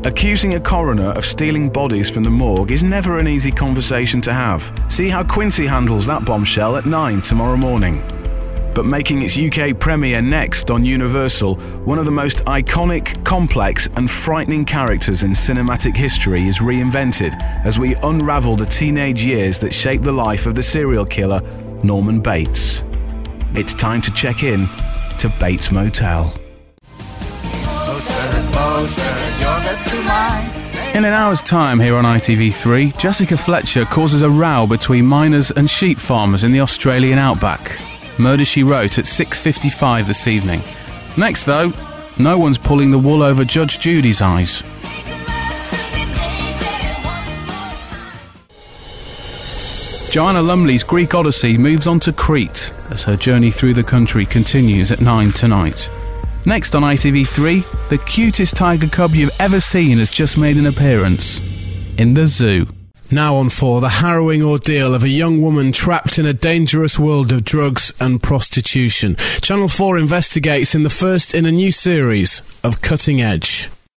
Accusing a coroner of stealing bodies from the morgue is never an easy conversation to have. See how Quincy handles that bombshell at 9 tomorrow morning. But making its UK premiere next on Universal, one of the most iconic, complex and frightening characters in cinematic history is reinvented as we unravel the teenage years that shaped the life of the serial killer Norman Bates. It's time to check in to Bates Motel. In an hour's time here on ITV3, Jessica Fletcher causes a row between miners and sheep farmers in the Australian outback. Murder, She Wrote at 6:55 this evening. Next, though, no one's pulling the wool over Judge Judy's eyes. Joanna Lumley's Greek Odyssey moves on to Crete as her journey through the country continues at 9 tonight. Next on ITV3, the cutest tiger cub you've ever seen has just made an appearance in the zoo. Now on 4, the harrowing ordeal of a young woman trapped in a dangerous world of drugs and prostitution. Channel 4 investigates in the first in a new series of Cutting Edge.